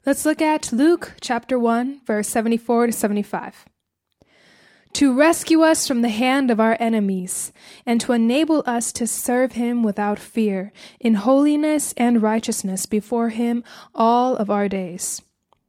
Let's look at Luke chapter 1, verse 74 to 75. To rescue us from the hand of our enemies, and to enable us to serve him without fear, in holiness and righteousness before him all of our days.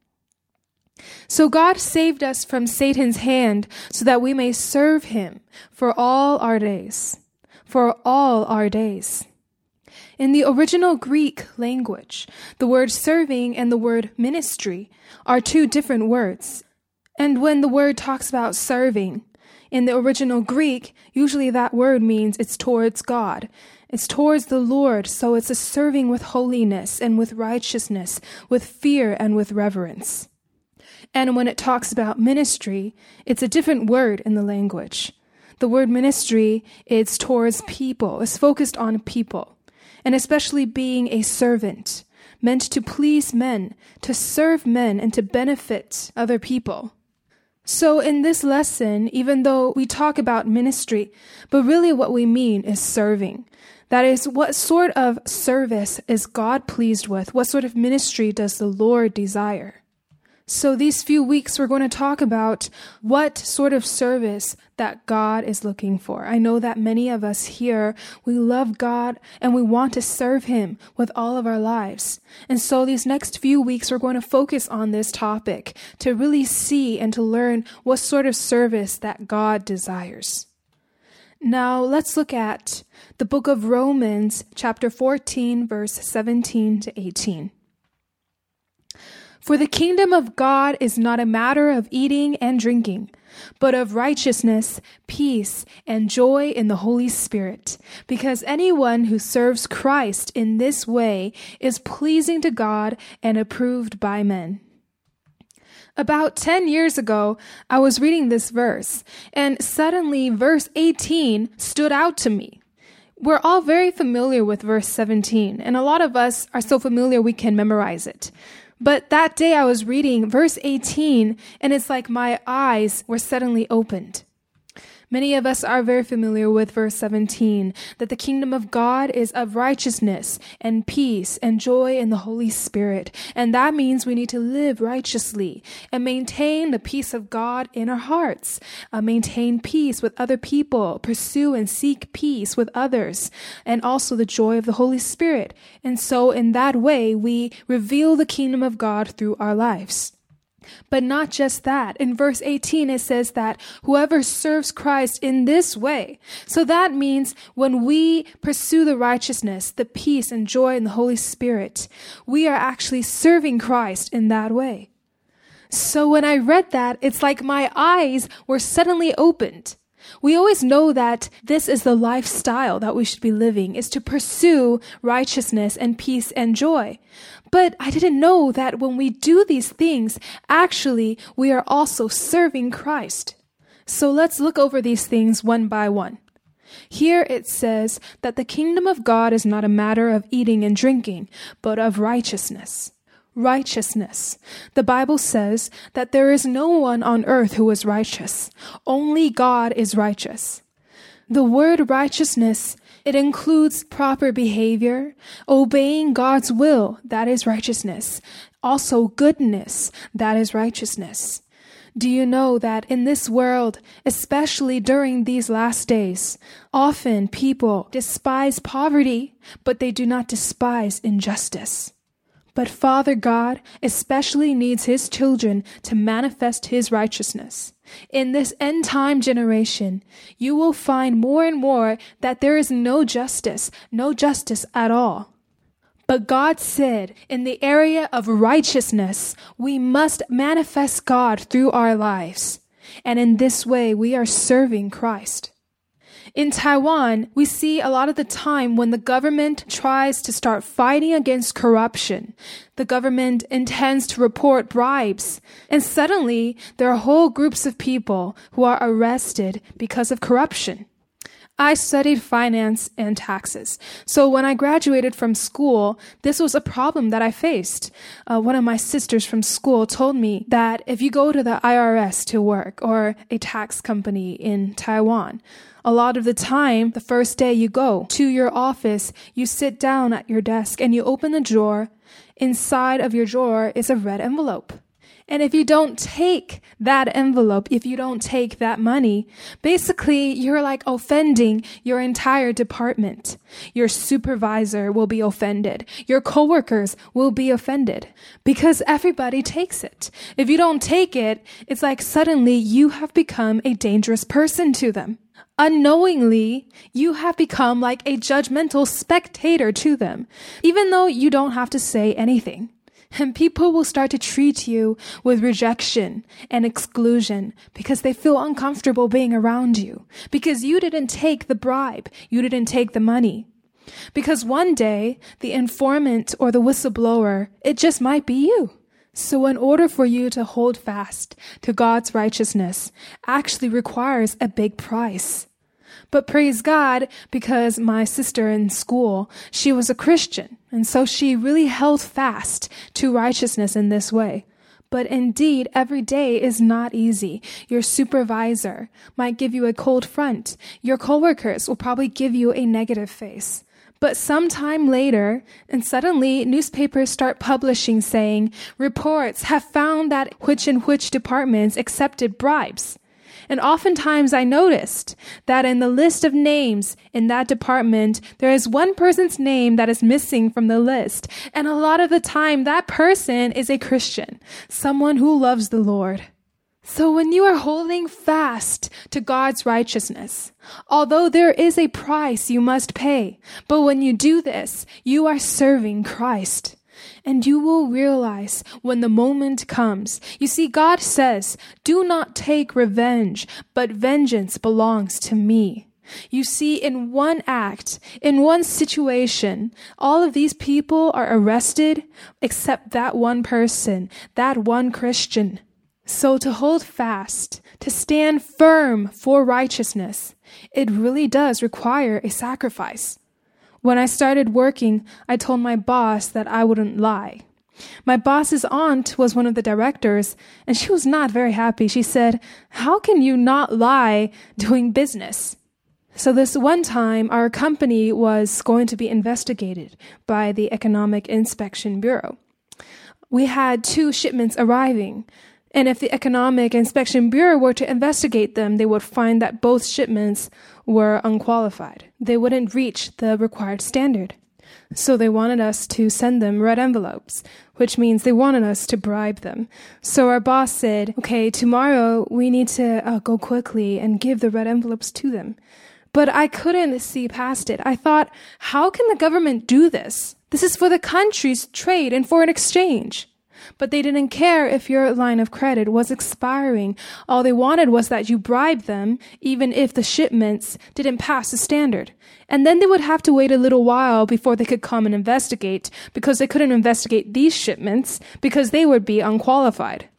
So God saved us from Satan's hand so that we may serve him for all our days. For all our days. In the original Greek language, the word serving and the word ministry are two different words. And when the word talks about serving, in the original Greek, usually that word means it's towards God. It's towards the Lord, so it's a serving with holiness and with righteousness, with fear and with reverence. And when it talks about ministry, it's a different word in the language. The word ministry is towards people, is focused on people. And especially being a servant, meant to please men, to serve men, and to benefit other people. So in this lesson, even though we talk about ministry, but really what we mean is serving. That is, what sort of service is God pleased with? What sort of ministry does the Lord desire? So these few weeks, we're going to talk about what sort of service that God is looking for. I know that many of us here, we love God and we want to serve him with all of our lives. And so these next few weeks, we're going to focus on this topic to really see and to learn what sort of service that God desires. Now, let's look at the book of Romans, chapter 14, verse 17 to 18. For the kingdom of God is not a matter of eating and drinking, but of righteousness, peace, and joy in the Holy Spirit, because anyone who serves Christ in this way is pleasing to God and approved by men. About 10 years ago, I was reading this verse, and suddenly verse 18 stood out to me. We're all very familiar with verse 17, and a lot of us are so familiar we can memorize it. But that day I was reading verse 18, and it's like my eyes were suddenly opened. Many of us are very familiar with verse 17, that the kingdom of God is of righteousness and peace and joy in the Holy Spirit. And that means we need to live righteously and maintain the peace of God in our hearts, maintain peace with other people, pursue and seek peace with others, and also the joy of the Holy Spirit. And so in that way, we reveal the kingdom of God through our lives. But not just that. In verse 18, it says that whoever serves Christ in this way. So that means when we pursue the righteousness, the peace and joy in the Holy Spirit, we are actually serving Christ in that way. So when I read that, it's like my eyes were suddenly opened. We always know that this is the lifestyle that we should be living, is to pursue righteousness and peace and joy. But I didn't know that when we do these things, actually, we are also serving Christ. So let's look over these things one by one. Here it says that the kingdom of God is not a matter of eating and drinking, but of righteousness. Righteousness. The Bible says that there is no one on earth who is righteous. Only God is righteous. The word righteousness, it includes proper behavior, obeying God's will, that is righteousness. Also goodness, that is righteousness. Do you know that in this world, especially during these last days, often people despise poverty, but they do not despise injustice. But Father God especially needs his children to manifest his righteousness. In this end time generation, you will find more and more that there is no justice at all. But God said in the area of righteousness, we must manifest God through our lives. And in this way, we are serving Christ. In Taiwan, we see a lot of the time when the government tries to start fighting against corruption, the government intends to report bribes, and suddenly there are whole groups of people who are arrested because of corruption. I studied finance and taxes. So when I graduated from school, this was a problem that I faced. One of my sisters from school told me that if you go to the IRS to work or a tax company in Taiwan, a lot of the time, the first day you go to your office, you sit down at your desk and you open the drawer inside of your drawer is a red envelope. And if you don't take that envelope, if you don't take that money, basically you're like offending your entire department. Your supervisor will be offended. Your coworkers will be offended because everybody takes it. If you don't take it, it's like suddenly you have become a dangerous person to them. Unknowingly, you have become like a judgmental spectator to them, even though you don't have to say anything. And people will start to treat you with rejection and exclusion because they feel uncomfortable being around you, because you didn't take the bribe, you didn't take the money. Because one day, the informant or the whistleblower, it just might be you. So in order for you to hold fast to God's righteousness actually requires a big price. But praise God, because my sister in school, she was a Christian, and so she really held fast to righteousness in this way. But indeed, every day is not easy. Your supervisor might give you a cold front. Your coworkers will probably give you a negative face. But sometime later, and suddenly newspapers start publishing saying, reports have found that which departments accepted bribes. And oftentimes I noticed that in the list of names in that department, there is one person's name that is missing from the list. And a lot of the time, that person is a Christian, someone who loves the Lord. So when you are holding fast to God's righteousness, although there is a price you must pay, but when you do this, you are serving Christ. And you will realize when the moment comes. You see, God says, do not take revenge, but vengeance belongs to me. You see, in one act, in one situation, all of these people are arrested except that one person, that one Christian. So to hold fast, to stand firm for righteousness, it really does require a sacrifice. When I started working, I told my boss that I wouldn't lie. My boss's aunt was one of the directors, and she was not very happy. She said, "How can you not lie doing business?" So this one time, our company was going to be investigated by the Economic Inspection Bureau. We had 2 shipments arriving. And if the Economic Inspection Bureau were to investigate them, they would find that both shipments were unqualified. They wouldn't reach the required standard. So they wanted us to send them red envelopes, which means they wanted us to bribe them. So our boss said, okay, tomorrow we need to go quickly and give the red envelopes to them. But I couldn't see past it. I thought, how can the government do this? This is for the country's trade and foreign exchange. But they didn't care if your line of credit was expiring. All they wanted was that you bribe them, even if the shipments didn't pass the standard. And then they would have to wait a little while before they could come and investigate, because they couldn't investigate these shipments because they would be unqualified.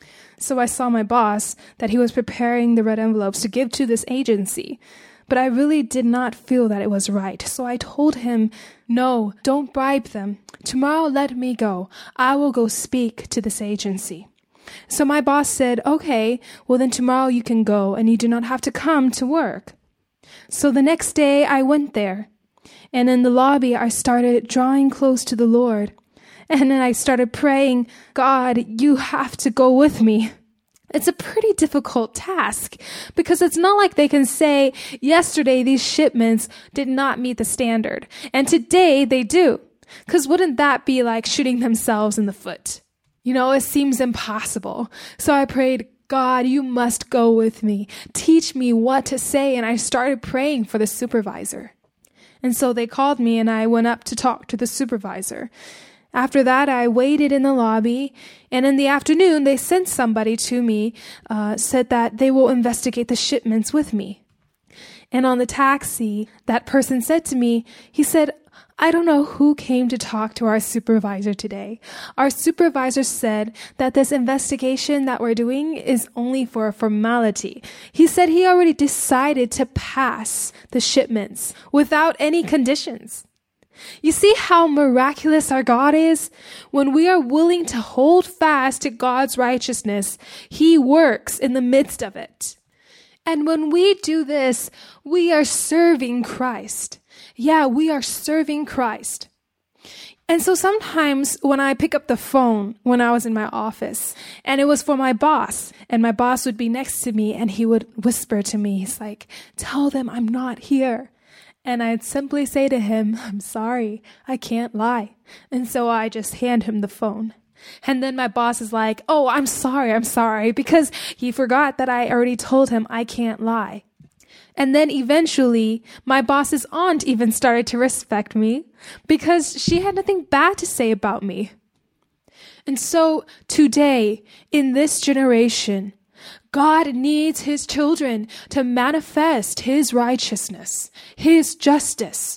So I saw my boss that he was preparing the red envelopes to give to this agency. But I really did not feel that it was right. So I told him, no, don't bribe them. Tomorrow let me go. I will go speak to this agency. So my boss said, okay, well then tomorrow you can go and you do not have to come to work. So the next day I went there. And in the lobby I started drawing close to the Lord. And then I started praying, God, you have to go with me. It's a pretty difficult task because it's not like they can say, yesterday these shipments did not meet the standard, and today they do. Because wouldn't that be like shooting themselves in the foot? You know, it seems impossible. So I prayed, God, you must go with me. Teach me what to say. And I started praying for the supervisor. And so they called me and I went up to talk to the supervisor. After that, I waited in the lobby, and in the afternoon, they sent somebody to me, said that they will investigate the shipments with me. And on the taxi, that person said to me, he said, I don't know who came to talk to our supervisor today. Our supervisor said that this investigation that we're doing is only for a formality. He said he already decided to pass the shipments without any conditions. You see how miraculous our God is? When we are willing to hold fast to God's righteousness, He works in the midst of it. And when we do this, we are serving Christ. Yeah, we are serving Christ. And so sometimes when I pick up the phone when I was in my office and it was for my boss, and my boss would be next to me and he would whisper to me, he's like, tell them I'm not here. And I'd simply say to him, I'm sorry, I can't lie. And so I just hand him the phone. And then my boss is like, oh, I'm sorry, because he forgot that I already told him I can't lie. And then eventually, my boss's aunt even started to respect me because she had nothing bad to say about me. And so today, in this generation, God needs his children to manifest his righteousness, his justice,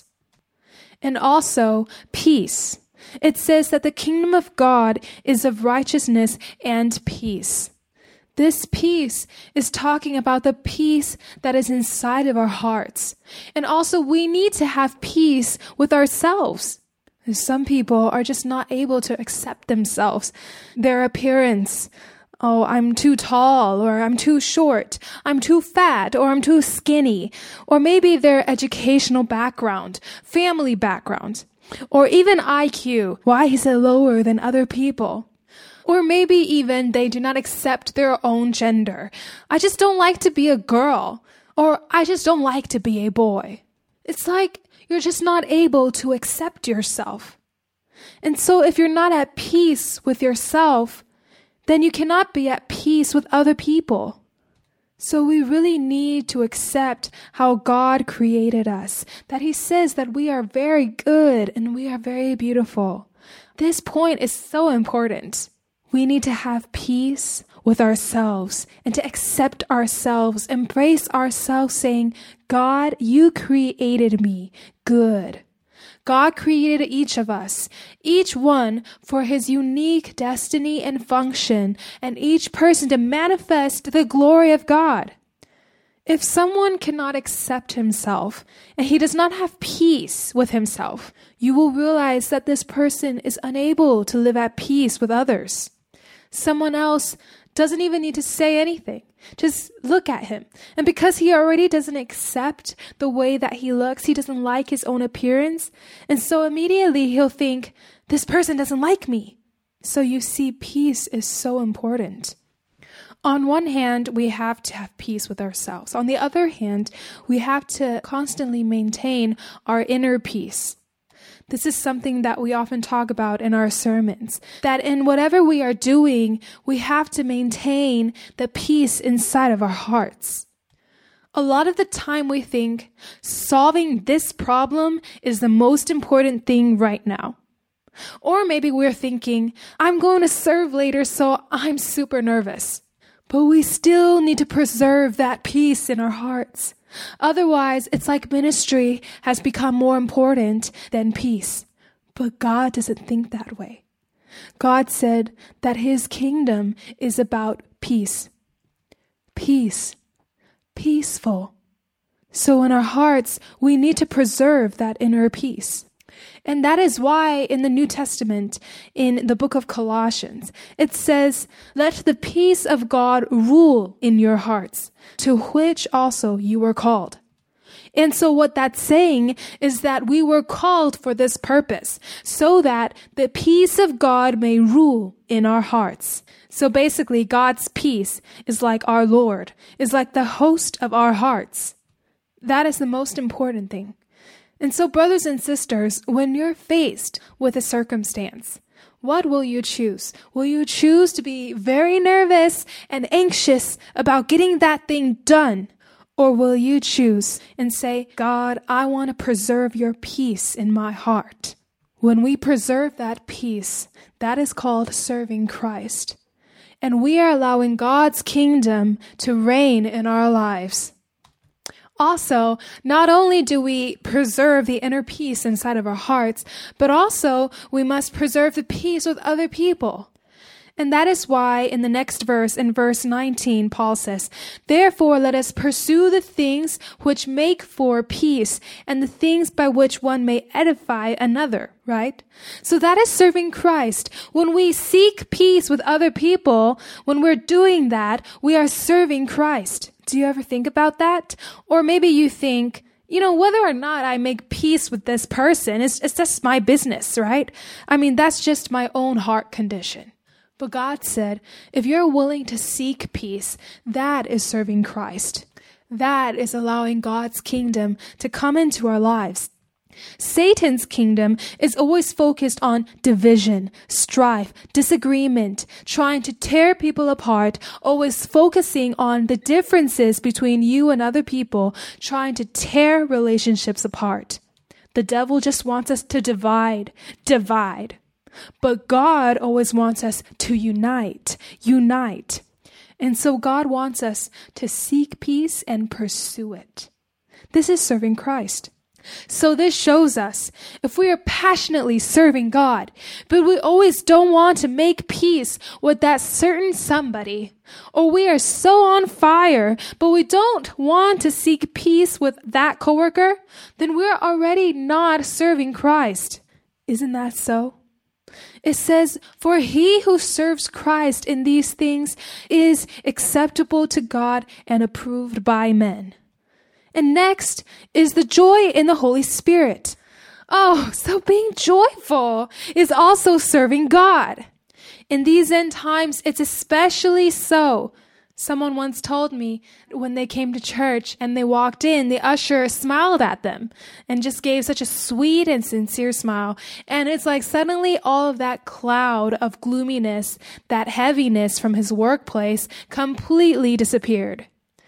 and also peace. It says that the kingdom of God is of righteousness and peace. This peace is talking about the peace that is inside of our hearts. And also we need to have peace with ourselves. Some people are just not able to accept themselves, their appearance. Oh, I'm too tall, or I'm too short, I'm too fat, or I'm too skinny. Or maybe their educational background, family background, or even IQ. Why is it lower than other people? Or maybe even they do not accept their own gender. I just don't like to be a girl. Or I just don't like to be a boy. It's like you're just not able to accept yourself. And so if you're not at peace with yourself, then you cannot be at peace with other people. So we really need to accept how God created us, that he says that we are very good and we are very beautiful. This point is so important. We need to have peace with ourselves and to accept ourselves, embrace ourselves, saying, God, you created me good. God created each of us, each one for his unique destiny and function, and each person to manifest the glory of God. If someone cannot accept himself and he does not have peace with himself, you will realize that this person is unable to live at peace with others. Someone else doesn't even need to say anything. Just look at him. And because he already doesn't accept the way that he looks, he doesn't like his own appearance. And so immediately he'll think, this person doesn't like me. So you see, peace is so important. On one hand, we have to have peace with ourselves. On the other hand, we have to constantly maintain our inner peace. This is something that we often talk about in our sermons, that in whatever we are doing, we have to maintain the peace inside of our hearts. A lot of the time we think solving this problem is the most important thing right now. Or maybe we're thinking, I'm going to serve later, so I'm super nervous. But we still need to preserve that peace in our hearts. Otherwise, it's like ministry has become more important than peace. But God doesn't think that way. God said that his kingdom is about peace. Peace. Peaceful. So in our hearts, we need to preserve that inner peace. And that is why in the New Testament, in the book of Colossians, it says, let the peace of God rule in your hearts, to which also you were called. And so what that's saying is that we were called for this purpose, so that the peace of God may rule in our hearts. So basically, God's peace is like our Lord, is like the host of our hearts. That is the most important thing. And so, brothers and sisters, when you're faced with a circumstance, what will you choose? Will you choose to be very nervous and anxious about getting that thing done? Or will you choose and say, God, I want to preserve your peace in my heart? When we preserve that peace, that is called serving Christ. And we are allowing God's kingdom to reign in our lives. Also, not only do we preserve the inner peace inside of our hearts, but also we must preserve the peace with other people. And that is why in the next verse, in verse 19, Paul says, therefore let us pursue the things which make for peace and the things by which one may edify another, right? So that is serving Christ. When we seek peace with other people, when we're doing that, we are serving Christ. Do you ever think about that? Or maybe you think, Whether or not I make peace with this person, it's just my business, right? That's just my own heart condition. But God said, if you're willing to seek peace, that is serving Christ. That is allowing God's kingdom to come into our lives. Satan's kingdom is always focused on division, strife, disagreement, trying to tear people apart, always focusing on the differences between you and other people, trying to tear relationships apart. The devil just wants us to divide. But God always wants us to unite. And so God wants us to seek peace and pursue it. This is serving Christ. So this shows us if we are passionately serving God, but we always don't want to make peace with that certain somebody, or we are so on fire, but we don't want to seek peace with that coworker, then we're already not serving Christ. Isn't that so? It says, for he who serves Christ in these things is acceptable to God and approved by men. And next is the joy in the Holy Spirit. So being joyful is also serving God. In these end times, it's especially so. Someone once told me when they came to church and they walked in, the usher smiled at them and just gave such a sweet and sincere smile. And it's like suddenly all of that cloud of gloominess, that heaviness from his workplace completely disappeared.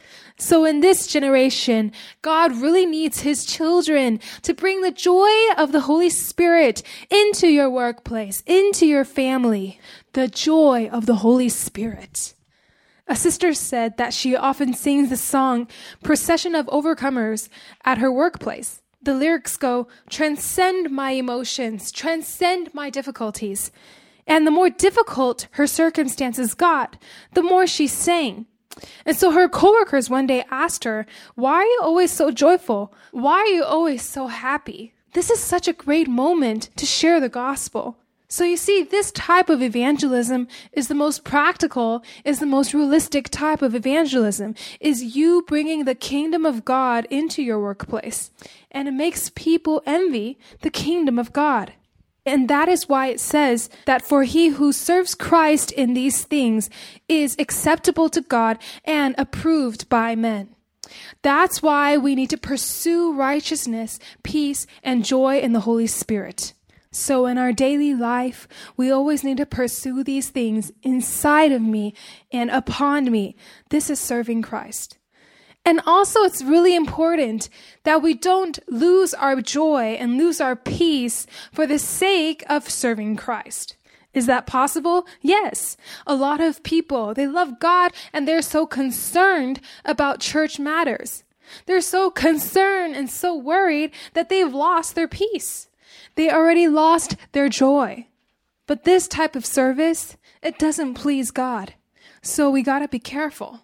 So in this generation, God really needs his children to bring the joy of the Holy Spirit into your workplace, into your family. The joy of the Holy Spirit. A sister said that she often sings the song Procession of Overcomers at her workplace. The lyrics go, transcend my emotions, transcend my difficulties. And the more difficult her circumstances got, the more she sang. And so her coworkers one day asked her, why are you always so joyful? Why are you always so happy? This is such a great moment to share the gospel. So you see, this type of evangelism is the most practical, is the most realistic type of evangelism, is you bringing the kingdom of God into your workplace. And it makes people envy the kingdom of God. And that is why it says that for he who serves Christ in these things is acceptable to God and approved by men. That's why we need to pursue righteousness, peace, and joy in the Holy Spirit. So in our daily life, we always need to pursue these things inside of me and upon me. This is serving Christ. And also it's really important that we don't lose our joy and lose our peace for the sake of serving Christ. Is that possible? Yes. A lot of people, they love God and they're so concerned about church matters. They're so concerned and so worried that they've lost their peace. They already lost their joy. But this type of service, it doesn't please God. So we gotta be careful.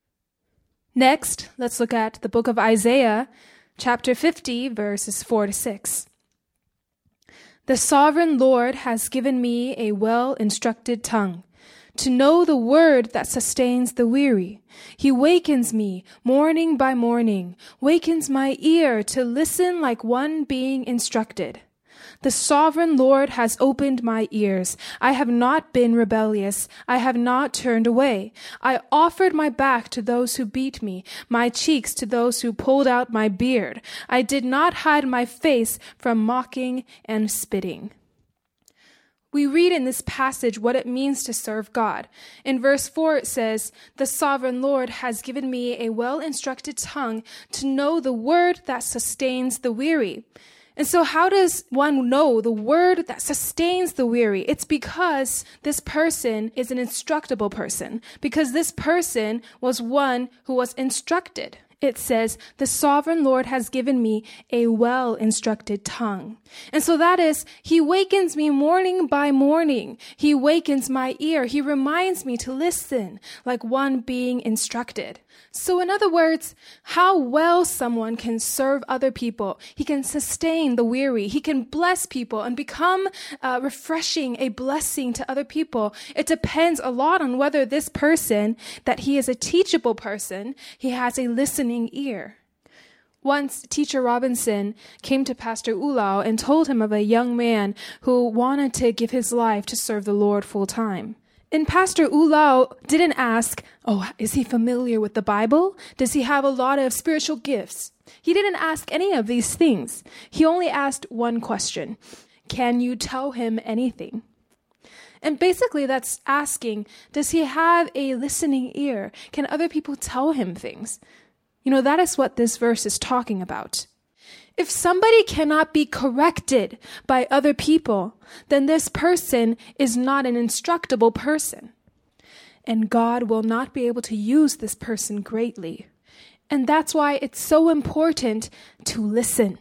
Next, let's look at the book of Isaiah, chapter 50, verses 4-6. The sovereign Lord has given me a well-instructed tongue, to know the word that sustains the weary. He wakens me morning by morning, wakens my ear to listen like one being instructed. The sovereign Lord has opened my ears. I have not been rebellious. I have not turned away. I offered my back to those who beat me, my cheeks to those who pulled out my beard. I did not hide my face from mocking and spitting. We read in this passage what it means to serve God. In verse 4, it says, the sovereign Lord has given me a well-instructed tongue to know the word that sustains the weary. And so how does one know the word that sustains the weary? It's because this person is an instructable person, because this person was one who was instructed. It says, the sovereign Lord has given me a well-instructed tongue. And so that is, he wakens me morning by morning. He wakens my ear. He reminds me to listen like one being instructed. So in other words, how well someone can serve other people. He can sustain the weary. He can bless people and become refreshing, a blessing to other people. It depends a lot on whether this person, that he is a teachable person, he has a listening ear. Once, Teacher Robinson came to Pastor Ulau and told him of a young man who wanted to give his life to serve the Lord full time. And Pastor Ulau didn't ask, is he familiar with the Bible? Does he have a lot of spiritual gifts? He didn't ask any of these things. He only asked one question. Can you tell him anything? And basically that's asking, does he have a listening ear? Can other people tell him things? That is what this verse is talking about. If somebody cannot be corrected by other people, then this person is not an instructable person. And God will not be able to use this person greatly. And that's why it's so important to listen.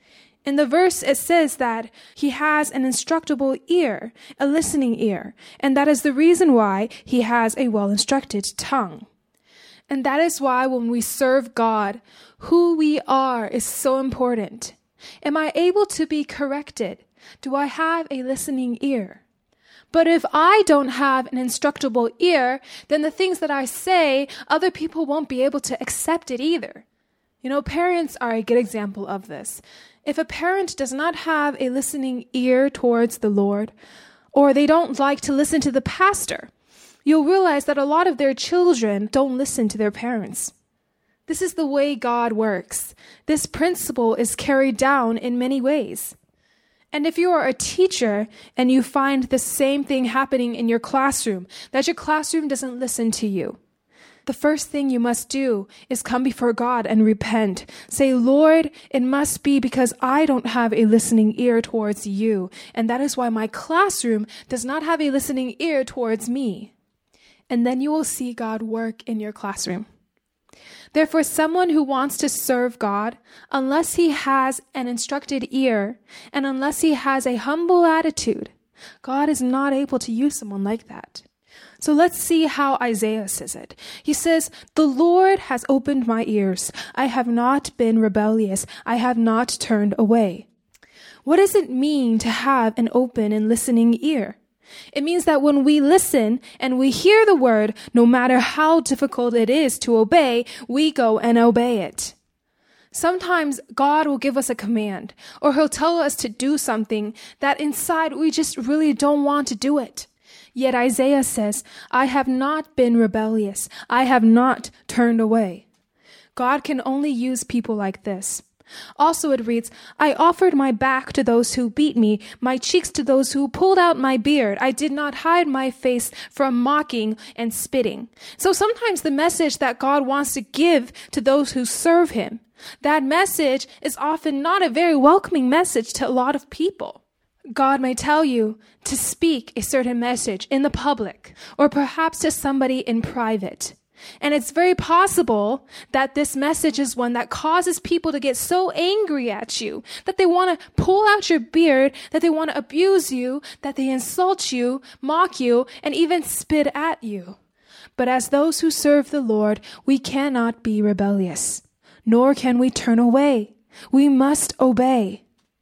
In the verse, it says that he has an instructable ear, a listening ear. And that is the reason why he has a well-instructed tongue. And that is why when we serve God, who we are is so important. Am I able to be corrected? Do I have a listening ear? But if I don't have an instructable ear, then the things that I say, other people won't be able to accept it either. Parents are a good example of this. If a parent does not have a listening ear towards the Lord, or they don't like to listen to the pastor, you'll realize that a lot of their children don't listen to their parents. This is the way God works. This principle is carried down in many ways. And if you are a teacher and you find the same thing happening in your classroom, that your classroom doesn't listen to you, the first thing you must do is come before God and repent. Say, Lord, it must be because I don't have a listening ear towards you. And that is why my classroom does not have a listening ear towards me. And then you will see God work in your classroom. Therefore, someone who wants to serve God, unless he has an instructed ear and unless he has a humble attitude, God is not able to use someone like that. So let's see how Isaiah says it. He says, the Lord has opened my ears. I have not been rebellious. I have not turned away. What does it mean to have an open and listening ear? It means that when we listen and we hear the word, no matter how difficult it is to obey, we go and obey it. Sometimes God will give us a command, or he'll tell us to do something that inside we just really don't want to do it. Yet Isaiah says, I have not been rebellious. I have not turned away. God can only use people like this. Also it reads, I offered my back to those who beat me, my cheeks to those who pulled out my beard. I did not hide my face from mocking and spitting. So sometimes the message that God wants to give to those who serve him, that message is often not a very welcoming message to a lot of people. God may tell you to speak a certain message in the public, or perhaps to somebody in private. And it's very possible that this message is one that causes people to get so angry at you that they want to pull out your beard, that they want to abuse you, that they insult you, mock you, and even spit at you. But as those who serve the Lord, we cannot be rebellious, nor can we turn away. We must obey.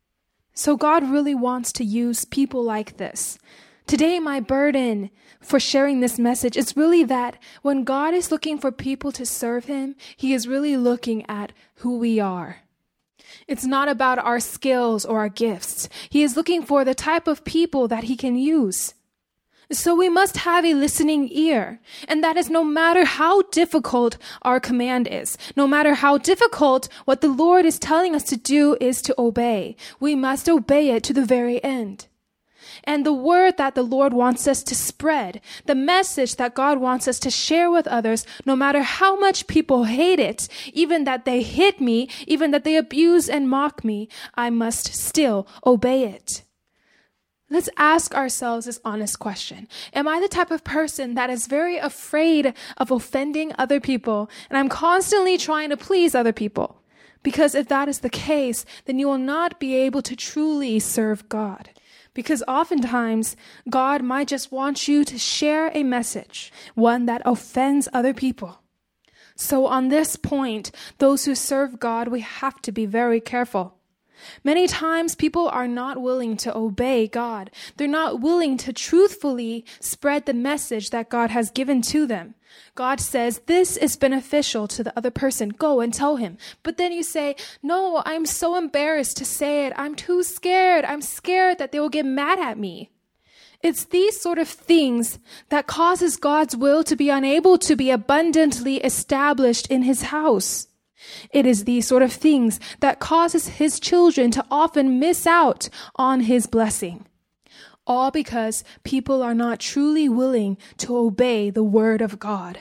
So God really wants to use people like this. Today, my burden for sharing this message is really that when God is looking for people to serve him, he is really looking at who we are. It's not about our skills or our gifts. He is looking for the type of people that he can use. So we must have a listening ear, and that is no matter how difficult our command is, no matter how difficult what the Lord is telling us to do is to obey. We must obey it to the very end. And the word that the Lord wants us to spread, the message that God wants us to share with others, no matter how much people hate it, even that they hit me, even that they abuse and mock me, I must still obey it. Let's ask ourselves this honest question. Am I the type of person that is very afraid of offending other people, and I'm constantly trying to please other people? Because if that is the case, then you will not be able to truly serve God. Because oftentimes, God might just want you to share a message, one that offends other people. So on this point, those who serve God, we have to be very careful. Many times people are not willing to obey God. They're not willing to truthfully spread the message that God has given to them. God says, this is beneficial to the other person. Go and tell him. But then you say, no, I'm so embarrassed to say it. I'm too scared. I'm scared that they will get mad at me. It's these sort of things that causes God's will to be unable to be abundantly established in his house. It is these sort of things that causes his children to often miss out on his blessing. All because people are not truly willing to obey the word of God.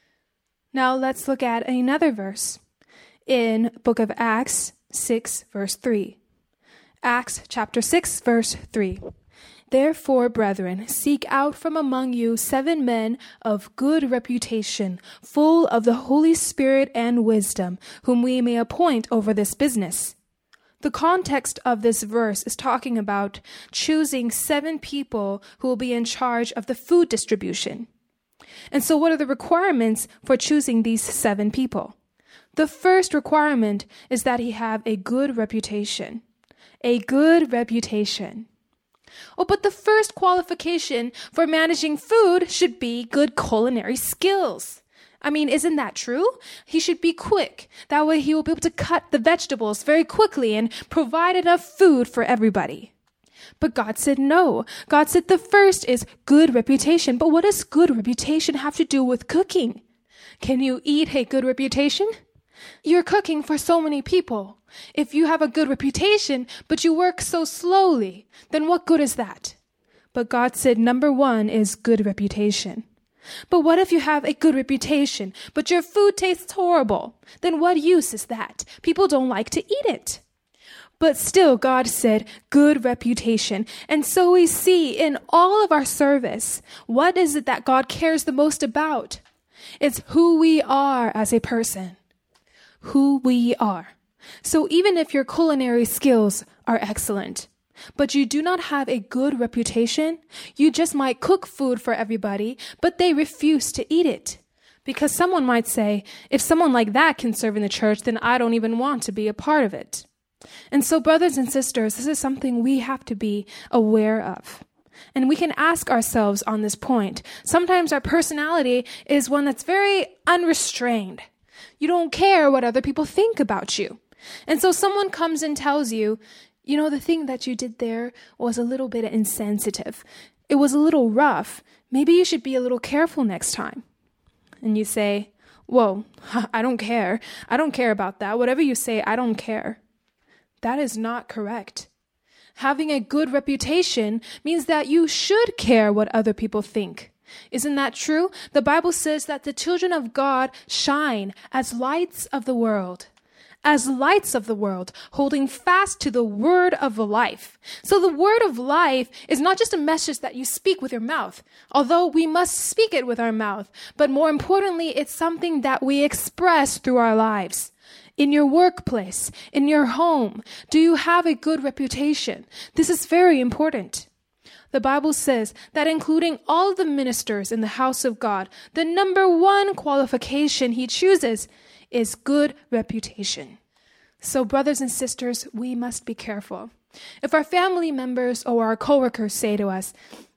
Now let's look at another verse in book of Acts 6 verse 3. Acts chapter 6 verse 3. Therefore, brethren, seek out from among you 7 men of good reputation, full of the Holy Spirit and wisdom, whom we may appoint over this business. The context of this verse is talking about choosing 7 people who will be in charge of the food distribution. And so what are the requirements for choosing these 7 people? The first requirement is that he have a good reputation. A good reputation. Oh, but the first qualification for managing food should be good culinary skills. I mean, isn't that true? He should be quick. That way he will be able to cut the vegetables very quickly and provide enough food for everybody. But God said no. God said the first is good reputation. But what does good reputation have to do with cooking? Can you eat a good reputation? You're cooking for so many people. If you have a good reputation, but you work so slowly, then what good is that? But God said number 1 is good reputation. But what if you have a good reputation, but your food tastes horrible? Then what use is that? People don't like to eat it. But still, God said good reputation. And so we see in all of our service, what is it that God cares the most about? It's who we are as a person. Who we are. So even if your culinary skills are excellent, but you do not have a good reputation, you just might cook food for everybody, but they refuse to eat it. Because someone might say, if someone like that can serve in the church, then I don't even want to be a part of it. And so, brothers and sisters, this is something we have to be aware of. And we can ask ourselves on this point. Sometimes our personality is one that's very unrestrained. You don't care what other people think about you. And so someone comes and tells you, you know, the thing that you did there was a little bit insensitive. It was a little rough. Maybe you should be a little careful next time. And you say, whoa, I don't care. I don't care about that. Whatever you say, I don't care. That is not correct. Having a good reputation means that you should care what other people think. Isn't that true? The Bible says that the children of God shine as lights of the world. As lights of the world, holding fast to the word of life. So the word of life is not just a message that you speak with your mouth, although we must speak it with our mouth, but more importantly, it's something that we express through our lives. In your workplace, in your home, do you have a good reputation? This is very important. The Bible says that including all the ministers in the house of God, the number 1 qualification he chooses is good reputation. So brothers and sisters, we must be careful. If our family members or our coworkers say to us,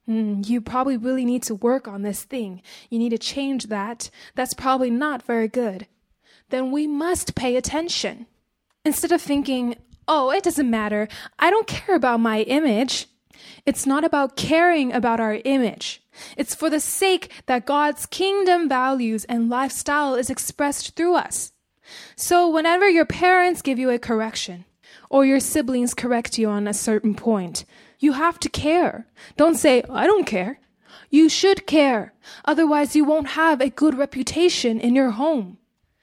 you probably really need to work on this thing. You need to change that. That's probably not very good. Then we must pay attention. Instead of thinking, oh, it doesn't matter. I don't care about my image. It's not about caring about our image. It's for the sake that God's kingdom values and lifestyle is expressed through us. So whenever your parents give you a correction, or your siblings correct you on a certain point, you have to care. Don't say, I don't care. You should care. Otherwise, you won't have a good reputation in your home.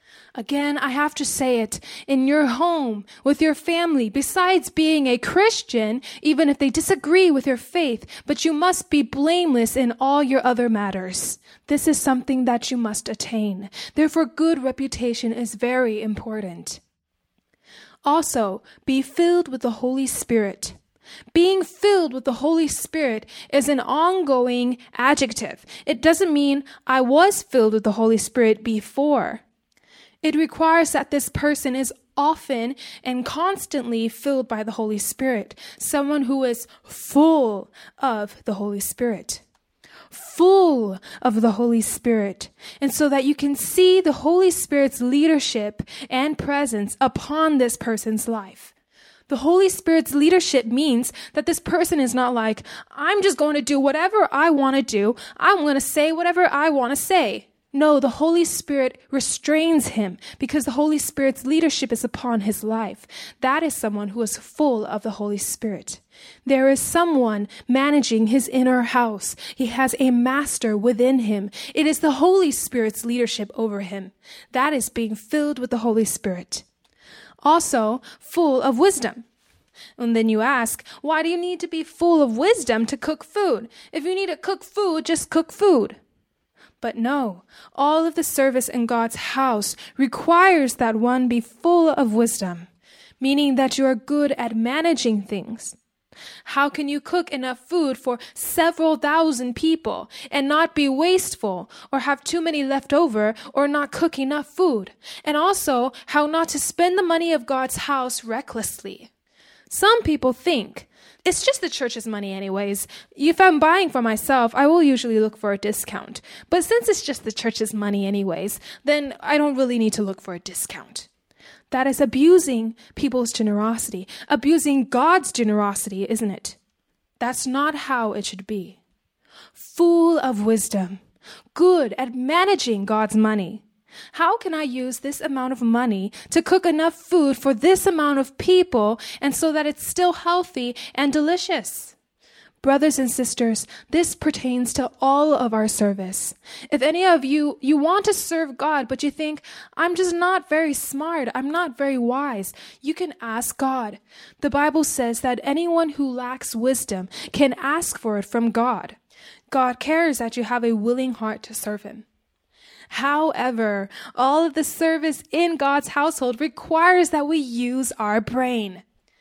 Again, I have to say it, in your home, with your family, besides being a Christian, even if they disagree with your faith, but you must be blameless in all your other matters. This is something that you must attain. Therefore, good reputation is very important. Also, be filled with the Holy Spirit. Being filled with the Holy Spirit is an ongoing adjective. It doesn't mean I was filled with the Holy Spirit before. It requires that this person is often and constantly filled by the Holy Spirit. Someone who is full of the Holy Spirit. Full of the Holy Spirit. And so that you can see the Holy Spirit's leadership and presence upon this person's life. The Holy Spirit's leadership means that this person is not like, I'm just going to do whatever I want to do. I'm going to say whatever I want to say. No, the Holy Spirit restrains him because the Holy Spirit's leadership is upon his life. That is someone who is full of the Holy Spirit. There is someone managing his inner house. He has a master within him. It is the Holy Spirit's leadership over him. That is being filled with the Holy Spirit. Also, full of wisdom. And then you ask, why do you need to be full of wisdom to cook food? If you need to cook food, just cook food. But no, all of the service in God's house requires that one be full of wisdom, meaning that you are good at managing things. How can you cook enough food for several thousand people and not be wasteful or have too many left over or not cook enough food? And also, how not to spend the money of God's house recklessly. Some people think, it's just the church's money anyways. If I'm buying for myself, I will usually look for a discount. But since it's just the church's money anyways, then I don't really need to look for a discount. That is abusing people's generosity, abusing God's generosity, isn't it? That's not how it should be. Full of wisdom, good at managing God's money. How can I use this amount of money to cook enough food for this amount of people and so that it's still healthy and delicious? Brothers and sisters, this pertains to all of our service. If any of you want to serve God, but you think, I'm just not very smart, I'm not very wise, you can ask God. The Bible says that anyone who lacks wisdom can ask for it from God. God cares that you have a willing heart to serve him. However, all of the service in God's household requires that we use our brain.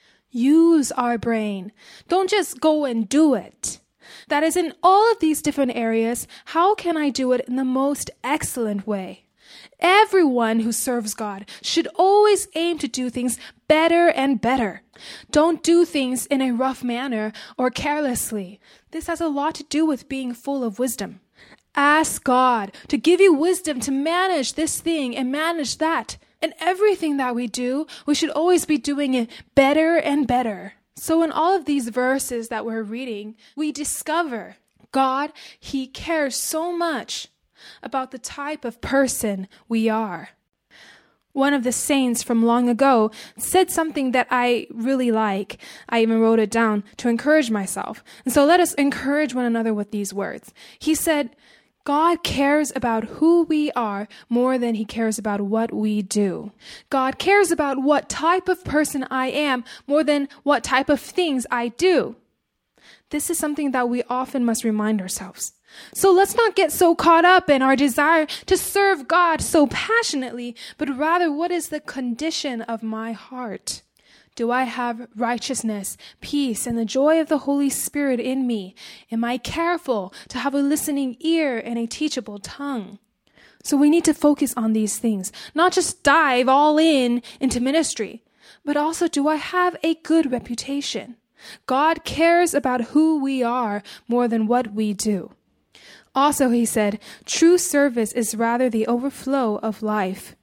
Use our brain. Don't just go and do it. That is, in all of these different areas, how can I do it in the most excellent way? Everyone who serves God should always aim to do things better and better. Don't do things in a rough manner or carelessly. This has a lot to do with being full of wisdom. Ask God to give you wisdom to manage this thing and manage that. And everything that we do, we should always be doing it better and better. So in all of these verses that we're reading, we discover God, he cares so much about the type of person we are. One of the saints from long ago said something that I really like. I even wrote it down to encourage myself. And so let us encourage one another with these words. He said, God cares about who we are more than he cares about what we do. God cares about what type of person I am more than what type of things I do. This is something that we often must remind ourselves. So let's not get so caught up in our desire to serve God so passionately, but rather what is the condition of my heart? Do I have righteousness, peace, and the joy of the Holy Spirit in me? Am I careful to have a listening ear and a teachable tongue? So we need to focus on these things, not just dive all into ministry, but also, do I have a good reputation? God cares about who we are more than what we do. Also, he said, true service is rather the overflow of life.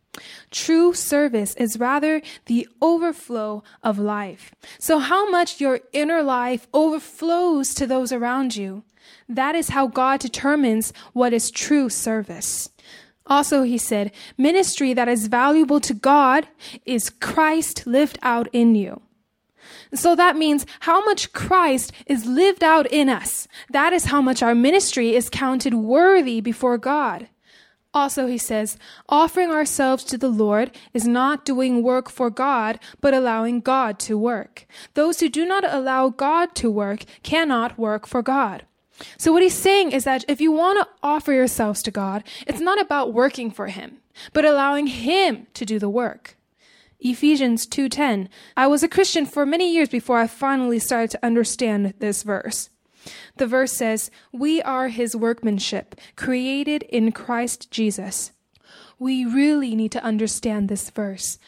True service is rather the overflow of life. So how much your inner life overflows to those around you, that is how God determines what is true service. Also, he said, ministry that is valuable to God is Christ lived out in you. So that means how much Christ is lived out in us. That is how much our ministry is counted worthy before God. Also, he says, offering ourselves to the Lord is not doing work for God, but allowing God to work. Those who do not allow God to work cannot work for God. So what he's saying is that if you want to offer yourselves to God, it's not about working for him, but allowing him to do the work. Ephesians 2:10. I was a Christian for many years before I finally started to understand this verse. The verse says, we are his workmanship, created in Christ Jesus. We really need to understand this verse.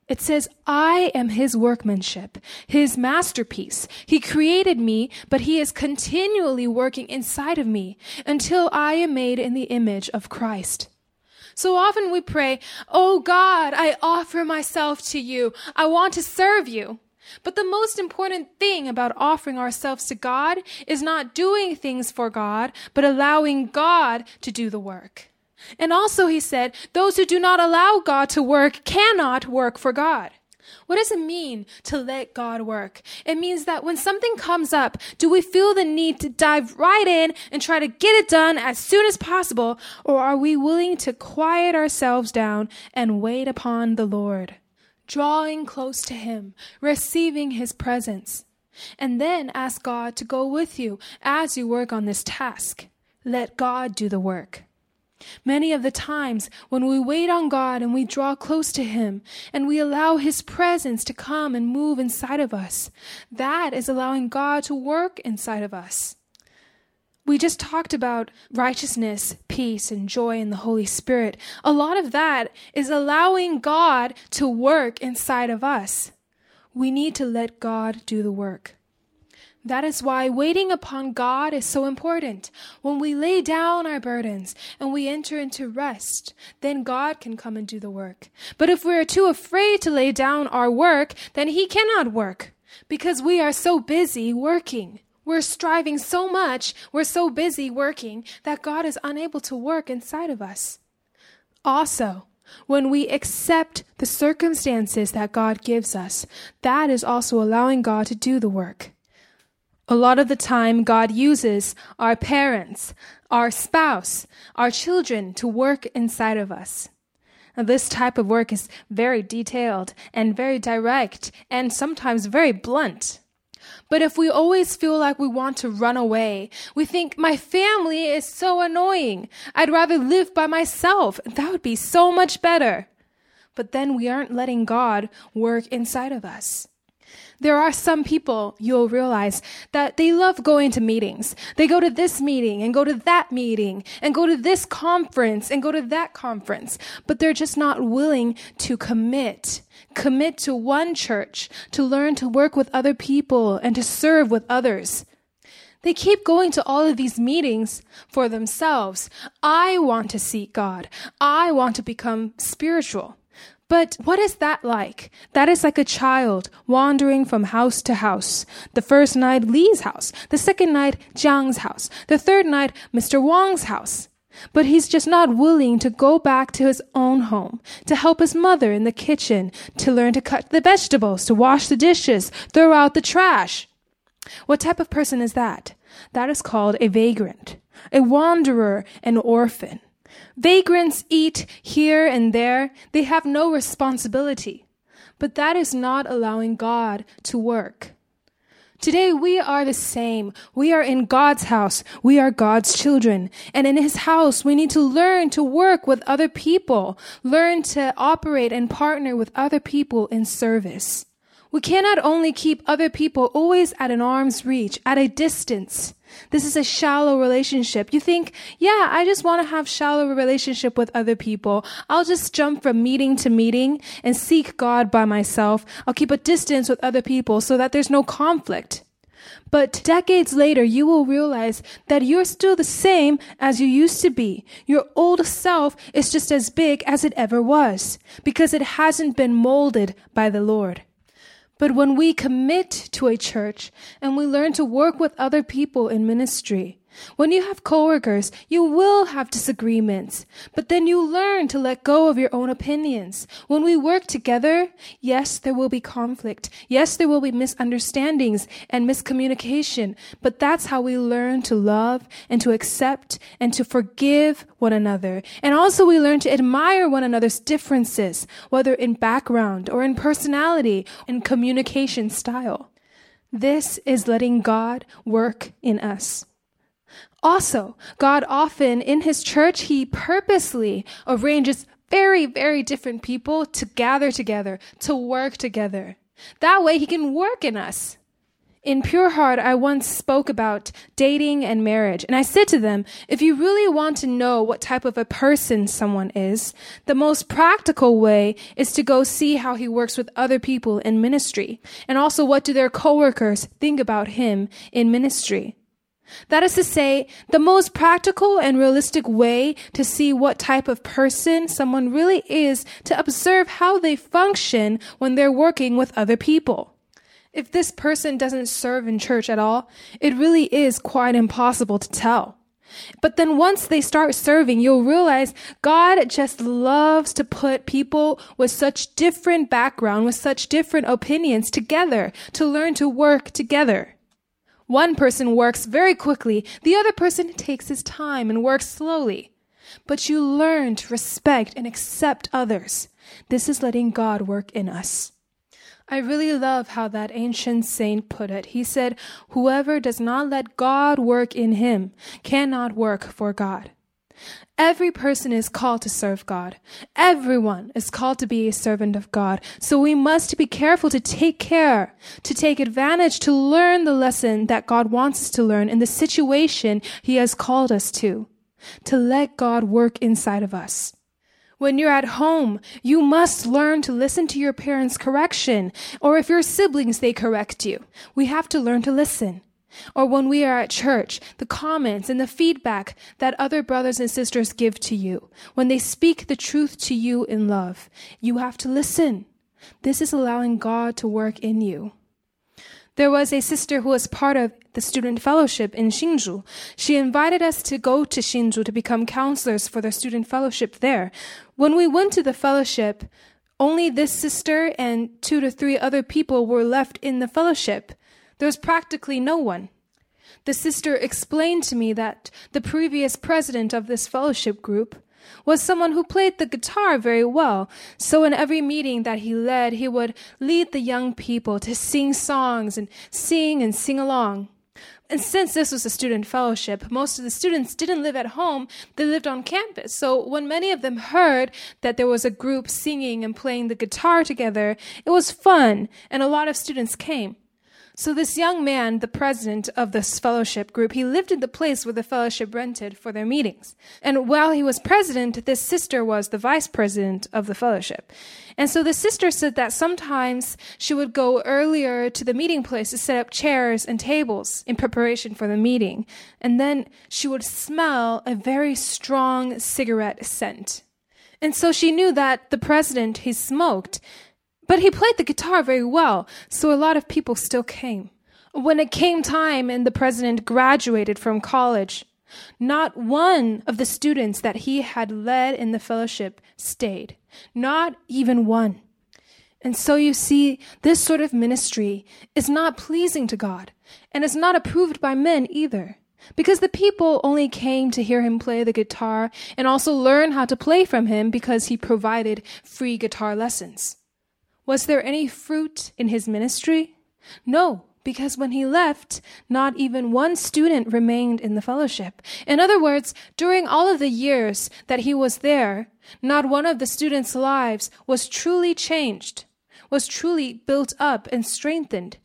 It says, I am his workmanship, his masterpiece. He created me, but he is continually working inside of me until I am made in the image of Christ. So often we pray, oh God, I offer myself to you. I want to serve you. But the most important thing about offering ourselves to God is not doing things for God, but allowing God to do the work. And also he said, those who do not allow God to work cannot work for God. What does it mean to let God work? It means that when something comes up, do we feel the need to dive right in and try to get it done as soon as possible? Or are we willing to quiet ourselves down and wait upon the Lord, drawing close to him, receiving his presence, and then ask God to go with you as you work on this task? Let God do the work. Many of the times when we wait on God and we draw close to him and we allow his presence to come and move inside of us, that is allowing God to work inside of us. We just talked about righteousness, peace, and joy in the Holy Spirit. A lot of that is allowing God to work inside of us. We need to let God do the work. That is why waiting upon God is so important. When we lay down our burdens and we enter into rest, then God can come and do the work. But if we're too afraid to lay down our work, then he cannot work because we are so busy working. We're striving so much, we're so busy working that God is unable to work inside of us. Also, when we accept the circumstances that God gives us, that is also allowing God to do the work. A lot of the time, God uses our parents, our spouse, our children to work inside of us. Now, this type of work is very detailed and very direct and sometimes very blunt. But if we always feel like we want to run away, we think, my family is so annoying. I'd rather live by myself. That would be so much better. But then we aren't letting God work inside of us. There are some people, you'll realize, that they love going to meetings. They go to this meeting and go to that meeting and go to this conference and go to that conference. But they're just not willing to commit to one church, to learn to work with other people and to serve with others. They keep going to all of these meetings for themselves. I want to seek God. I want to become spiritual. But what is that like? That is like a child wandering from house to house. The first night, Lee's house. The second night, Jiang's house. The third night, Mr. Wang's house. But he's just not willing to go back to his own home, to help his mother in the kitchen, to learn to cut the vegetables, to wash the dishes, throw out the trash. What type of person is that? That is called a vagrant, a wanderer, an orphan. Vagrants eat here and there. They have no responsibility. But that is not allowing God to work. Today we are the same. We are in God's house. We are God's children. And in his house, we need to learn to work with other people, learn to operate and partner with other people in service. We cannot only keep other people always at an arm's reach, at a distance. This is a shallow relationship. You think, yeah, I just want to have shallow relationship with other people. I'll just jump from meeting to meeting and seek God by myself. I'll keep a distance with other people so that there's no conflict. But decades later, you will realize that you're still the same as you used to be. Your old self is just as big as it ever was because it hasn't been molded by the Lord. But when we commit to a church and we learn to work with other people in ministry, when you have coworkers, you will have disagreements, but then you learn to let go of your own opinions. When we work together, yes, there will be conflict. Yes, there will be misunderstandings and miscommunication, but that's how we learn to love and to accept and to forgive one another. And also we learn to admire one another's differences, whether in background or in personality and communication style. This is letting God work in us. Also, God often in his church, he purposely arranges very, very different people to gather together, to work together. That way he can work in us. In Pure Heart, I once spoke about dating and marriage, and I said to them, if you really want to know what type of a person someone is, the most practical way is to go see how he works with other people in ministry, and also what do their coworkers think about him in ministry. That is to say, the most practical and realistic way to see what type of person someone really is to observe how they function when they're working with other people. If this person doesn't serve in church at all, it really is quite impossible to tell. But then once they start serving, you'll realize God just loves to put people with such different background, with such different opinions together to learn to work together. One person works very quickly, the other person takes his time and works slowly. But you learn to respect and accept others. This is letting God work in us. I really love how that ancient saint put it. He said, whoever does not let God work in him cannot work for God. Every person is called to serve God. Everyone is called to be a servant of God. So we must be careful to take care, to take advantage, to learn the lesson that God wants us to learn in the situation he has called us to let God work inside of us. When you're at home, you must learn to listen to your parents' correction, or if your siblings, they correct you. We have to learn to listen. Or when we are at church, the comments and the feedback that other brothers and sisters give to you, when they speak the truth to you in love, you have to listen. This is allowing God to work in you. There was a sister who was part of the student fellowship in Hsinchu. She invited us to go to Hsinchu to become counselors for the student fellowship there. When we went to the fellowship, only this sister and 2 to 3 other people were left in the fellowship. There was practically no one. The sister explained to me that the previous president of this fellowship group was someone who played the guitar very well. So in every meeting that he led, he would lead the young people to sing songs and sing along. And since this was a student fellowship, most of the students didn't live at home, they lived on campus. So when many of them heard that there was a group singing and playing the guitar together, it was fun, and a lot of students came. So this young man, the president of this fellowship group, he lived in the place where the fellowship rented for their meetings. And while he was president, this sister was the vice president of the fellowship. And so the sister said that sometimes she would go earlier to the meeting place to set up chairs and tables in preparation for the meeting. And then she would smell a very strong cigarette scent. And so she knew that the president, he smoked. But he played the guitar very well, so a lot of people still came. When it came time and the president graduated from college, not one of the students that he had led in the fellowship stayed. Not even one. And so you see, this sort of ministry is not pleasing to God, and is not approved by men either. Because the people only came to hear him play the guitar and also learn how to play from him because he provided free guitar lessons. Was there any fruit in his ministry? No, because when he left, not even one student remained in the fellowship. In other words, during all of the years that he was there, not one of the students' lives was truly changed, was truly built up and strengthened.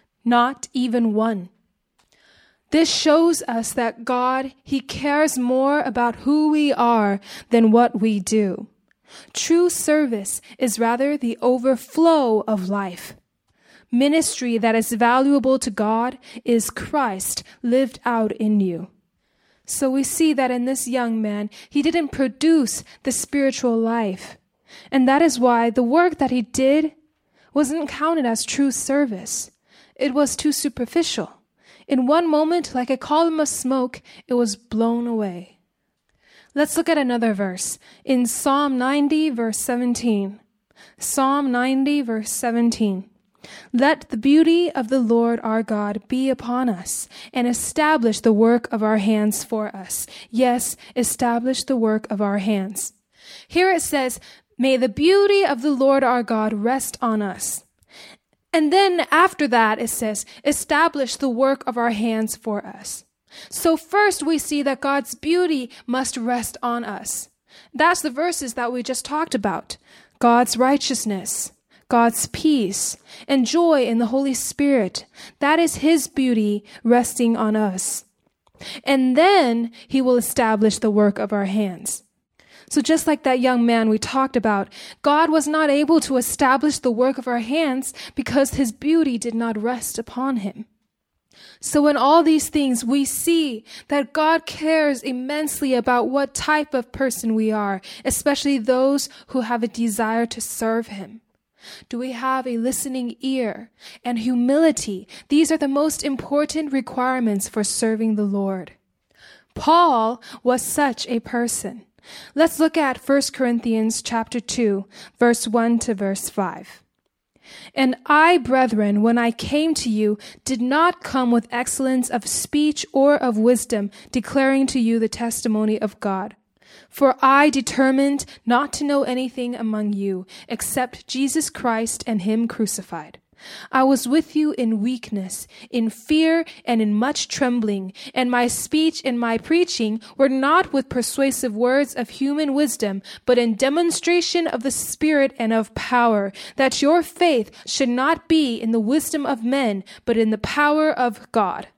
Not even one. This shows us that God, he cares more about who we are than what we do. True service is rather the overflow of life. Ministry that is valuable to God is Christ lived out in you. So we see that in this young man, he didn't produce the spiritual life. And that is why the work that he did wasn't counted as true service. It was too superficial. In one moment, like a column of smoke, it was blown away. Let's look at another verse in Psalm 90, verse 17. Psalm 90, verse 17. Let the beauty of the Lord our God be upon us, and establish the work of our hands for us. Yes, establish the work of our hands. Here it says, may the beauty of the Lord our God rest on us. And then after that it says, establish the work of our hands for us. So first we see that God's beauty must rest on us. That's the verses that we just talked about. God's righteousness, God's peace, and joy in the Holy Spirit. That is his beauty resting on us. And then he will establish the work of our hands. So just like that young man we talked about, God was not able to establish the work of our hands because his beauty did not rest upon him. So in all these things, we see that God cares immensely about what type of person we are, especially those who have a desire to serve him. Do we have a listening ear and humility? These are the most important requirements for serving the Lord. Paul was such a person. Let's look at 1 Corinthians chapter 2, verse 1 to verse 5. And I, brethren, when I came to you, did not come with excellence of speech or of wisdom, declaring to you the testimony of God. For I determined not to know anything among you, except Jesus Christ and him crucified. I was with you in weakness, in fear, and in much trembling, and my speech and my preaching were not with persuasive words of human wisdom, but in demonstration of the Spirit and of power, that your faith should not be in the wisdom of men, but in the power of God.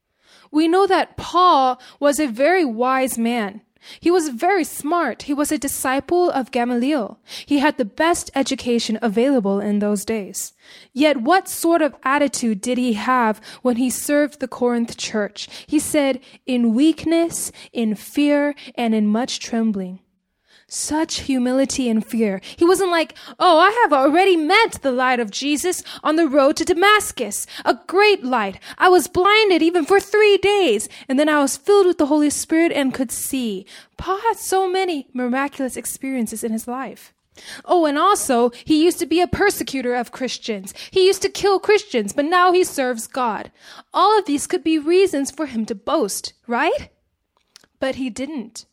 We know that Paul was a very wise man. He was very smart. He was a disciple of Gamaliel. He had the best education available in those days. Yet what sort of attitude did he have when he served the Corinth church? He said, in weakness, in fear, and in much trembling. Such humility and fear. He wasn't like, oh, I have already met the light of Jesus on the road to Damascus. A great light. I was blinded even for 3 days. And then I was filled with the Holy Spirit and could see. Paul had so many miraculous experiences in his life. Oh, and also, he used to be a persecutor of Christians. He used to kill Christians, but now he serves God. All of these could be reasons for him to boast, right? But he didn't.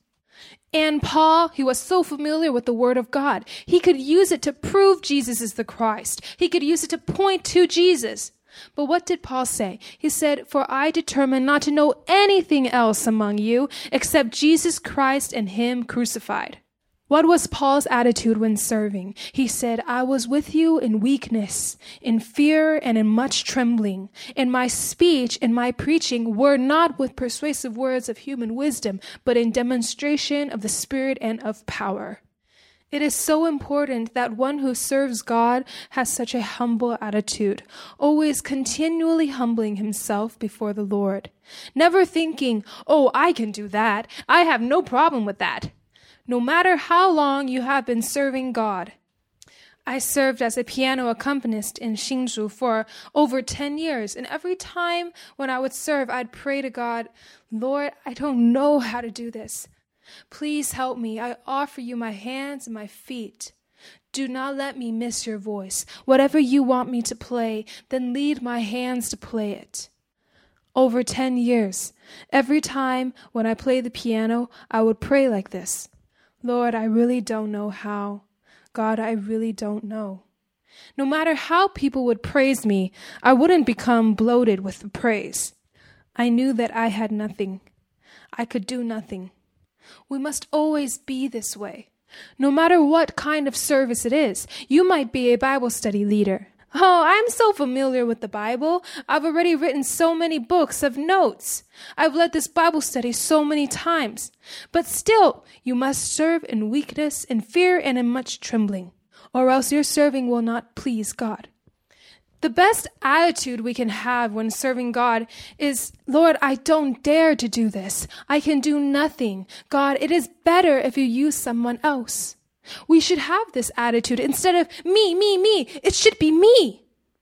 And Paul, he was so familiar with the Word of God. He could use it to prove Jesus is the Christ. He could use it to point to Jesus. But what did Paul say? He said, for I determined not to know anything else among you except Jesus Christ and him crucified. What was Paul's attitude when serving? He said, I was with you in weakness, in fear, and in much trembling. And my speech and my preaching were not with persuasive words of human wisdom, but in demonstration of the Spirit and of power. It is so important that one who serves God has such a humble attitude, always continually humbling himself before the Lord. Never thinking, oh, I can do that. I have no problem with that. No matter how long you have been serving God. I served as a piano accompanist in Hsinchu for over 10 years. And every time when I would serve, I'd pray to God, Lord, I don't know how to do this. Please help me. I offer you my hands and my feet. Do not let me miss your voice. Whatever you want me to play, then lead my hands to play it. Over 10 years, every time when I played the piano, I would pray like this. Lord, I really don't know how. God, I really don't know. No matter how people would praise me, I wouldn't become bloated with the praise. I knew that I had nothing. I could do nothing. We must always be this way. No matter what kind of service it is, you might be a Bible study leader. Oh, I'm so familiar with the Bible. I've already written so many books of notes. I've led this Bible study so many times. But still, you must serve in weakness, in fear, and in much trembling, or else your serving will not please God. The best attitude we can have when serving God is, Lord, I don't dare to do this. I can do nothing. God, it is better if you use someone else. We should have this attitude instead of me. It should be me.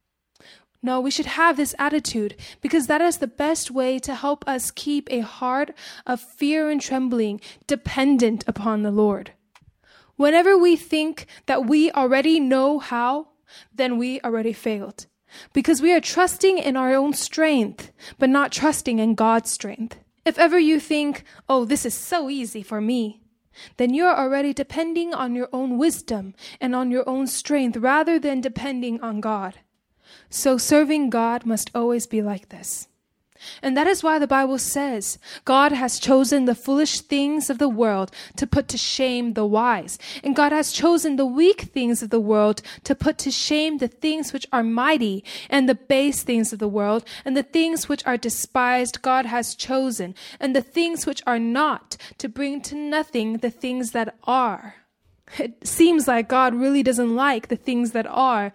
No, we should have this attitude because that is the best way to help us keep a heart of fear and trembling dependent upon the Lord. Whenever we think that we already know how, then we already failed because we are trusting in our own strength, but not trusting in God's strength. If ever you think, oh, this is so easy for me, then you're already depending on your own wisdom and on your own strength rather than depending on God. So serving God must always be like this. And that is why the Bible says God has chosen the foolish things of the world to put to shame the wise. And God has chosen the weak things of the world to put to shame the things which are mighty, and the base things of the world, and the things which are despised God has chosen, and the things which are not, to bring to nothing the things that are. It seems like God really doesn't like the things that are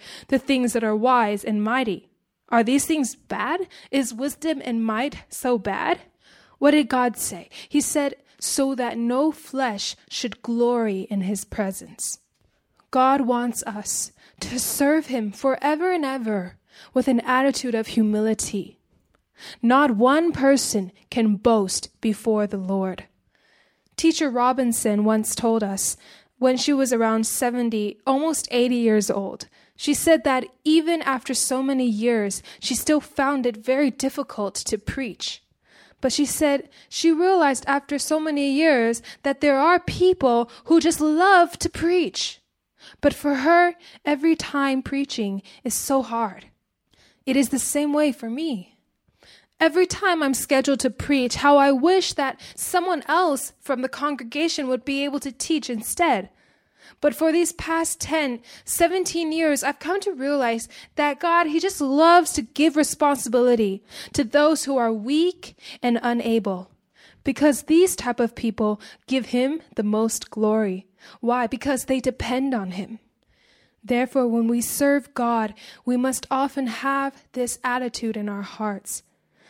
wise and mighty. Are these things bad? Is wisdom and might so bad? What did God say? He said, so that no flesh should glory in his presence. God wants us to serve him forever and ever with an attitude of humility. Not one person can boast before the Lord. Teacher Robinson once told us, when she was around 70, almost 80 years old, she said that even after so many years, she still found it very difficult to preach. But she said she realized after so many years that there are people who just love to preach. But for her, every time preaching is so hard. It is the same way for me. Every time I'm scheduled to preach, how I wish that someone else from the congregation would be able to teach instead. But for these past 10, 17 years, I've come to realize that God, he just loves to give responsibility to those who are weak and unable, because these type of people give him the most glory. Why? Because they depend on him. Therefore, when we serve God, we must often have this attitude in our hearts.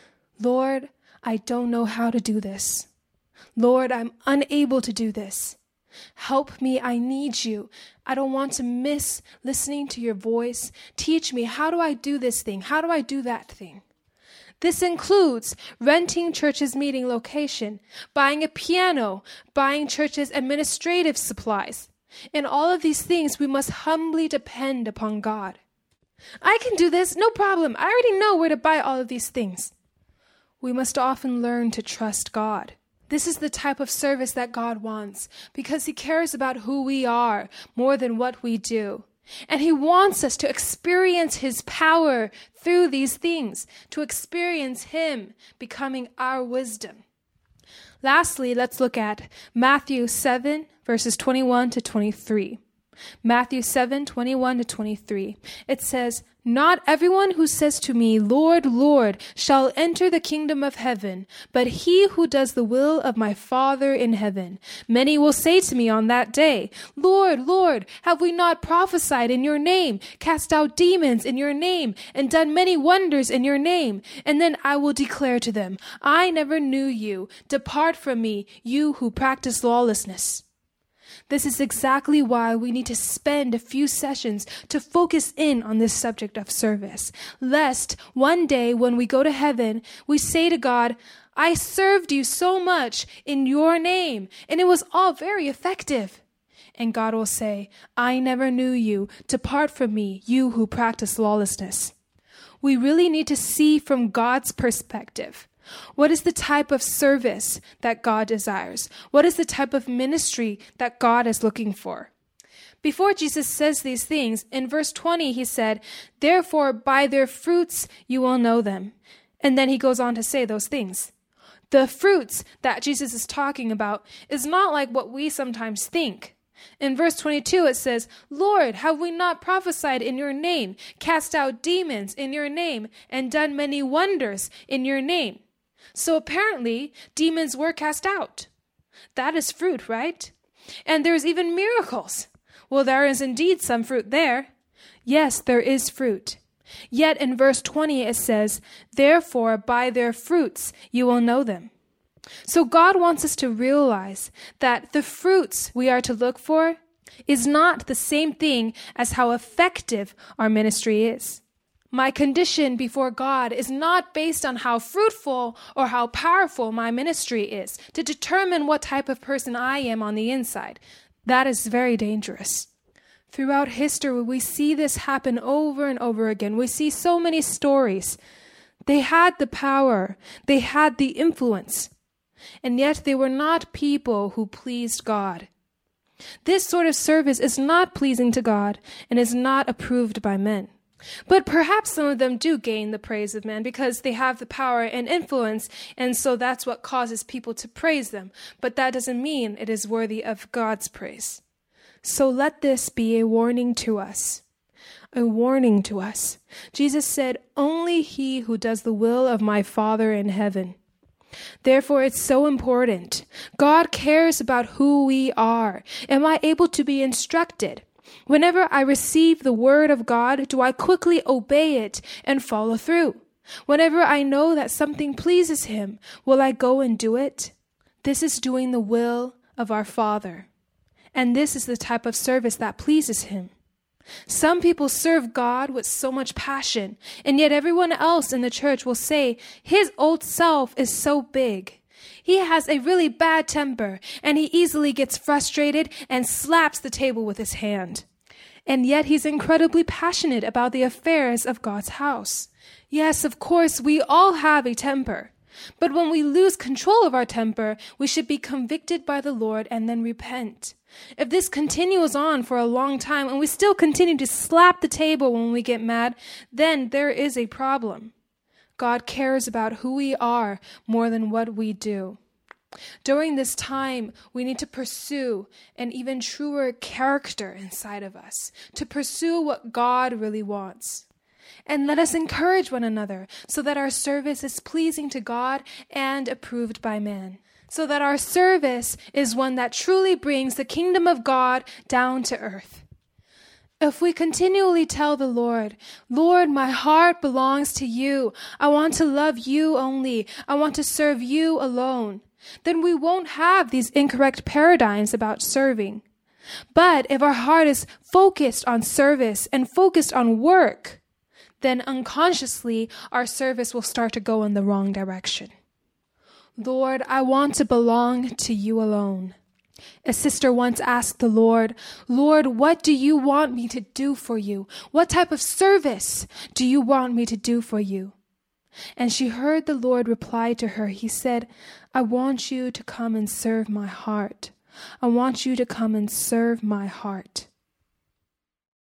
Lord, I don't know how to do this. Lord, I'm unable to do this. Help me, I need you. I don't want to miss listening to your voice. Teach me, how do I do this thing? How do I do that thing? This includes renting church's meeting location, buying a piano, buying church's administrative supplies. In all of these things, we must humbly depend upon God. I can do this, no problem. I already know where to buy all of these things. We must often learn to trust God. This is the type of service that God wants, because he cares about who we are more than what we do. And he wants us to experience his power through these things, to experience him becoming our wisdom. Lastly, let's look at Matthew 7, verses 21 to 23. Matthew 7, 21 to 23. It says, "Not everyone who says to me, 'Lord, Lord,' shall enter the kingdom of heaven, but he who does the will of my Father in heaven. Many will say to me on that day, 'Lord, Lord, have we not prophesied in your name, cast out demons in your name, and done many wonders in your name?' And then I will declare to them, 'I never knew you. Depart from me, you who practice lawlessness.'" This is exactly why we need to spend a few sessions to focus in on this subject of service, lest one day when we go to heaven, we say to God, "I served you so much in your name, and it was all very effective." And God will say, "I never knew you. Depart from me, you who practice lawlessness." We really need to see from God's perspective. What is the type of service that God desires? What is the type of ministry that God is looking for? Before Jesus says these things, in verse 20, he said, "Therefore, by their fruits you will know them." And then he goes on to say those things. The fruits that Jesus is talking about is not like what we sometimes think. In verse 22, it says, "Lord, have we not prophesied in your name, cast out demons in your name, and done many wonders in your name?" So apparently, demons were cast out. That is fruit, right? And there's even miracles. Well, there is indeed some fruit there. Yes, there is fruit. Yet in verse 20, it says, "Therefore, by their fruits you will know them." So God wants us to realize that the fruits we are to look for is not the same thing as how effective our ministry is. My condition before God is not based on how fruitful or how powerful my ministry is to determine what type of person I am on the inside. That is very dangerous. Throughout history, we see this happen over and over again. We see so many stories. They had the power, they had the influence, and yet they were not people who pleased God. This sort of service is not pleasing to God and is not approved by men. But perhaps some of them do gain the praise of man because they have the power and influence, and so that's what causes people to praise them. But that doesn't mean it is worthy of God's praise. So let this be a warning to us. A warning to us. Jesus said, "Only he who does the will of my Father in heaven." Therefore, it's so important. God cares about who we are. Am I able to be instructed? Whenever I receive the word of God, do I quickly obey it and follow through? Whenever I know that something pleases him, will I go and do it? This is doing the will of our Father. And this is the type of service that pleases him. Some people serve God with so much passion, and yet everyone else in the church will say, his old self is so big. He has a really bad temper, and he easily gets frustrated and slaps the table with his hand. And yet he's incredibly passionate about the affairs of God's house. Yes, of course, we all have a temper. But when we lose control of our temper, we should be convicted by the Lord and then repent. If this continues on for a long time and we still continue to slap the table when we get mad, then there is a problem. God cares about who we are more than what we do. During this time, we need to pursue an even truer character inside of us, to pursue what God really wants. And let us encourage one another so that our service is pleasing to God and approved by man. So that our service is one that truly brings the kingdom of God down to earth. If we continually tell the Lord, "Lord, my heart belongs to you. I want to love you only. I want to serve you alone," then we won't have these incorrect paradigms about serving. But if our heart is focused on service and focused on work, then unconsciously our service will start to go in the wrong direction. Lord, I want to belong to you alone. A sister once asked the Lord, "Lord, what do you want me to do for you? What type of service do you want me to do for you?" And she heard the Lord reply to her. He said, "I want you to come and serve my heart. I want you to come and serve my heart."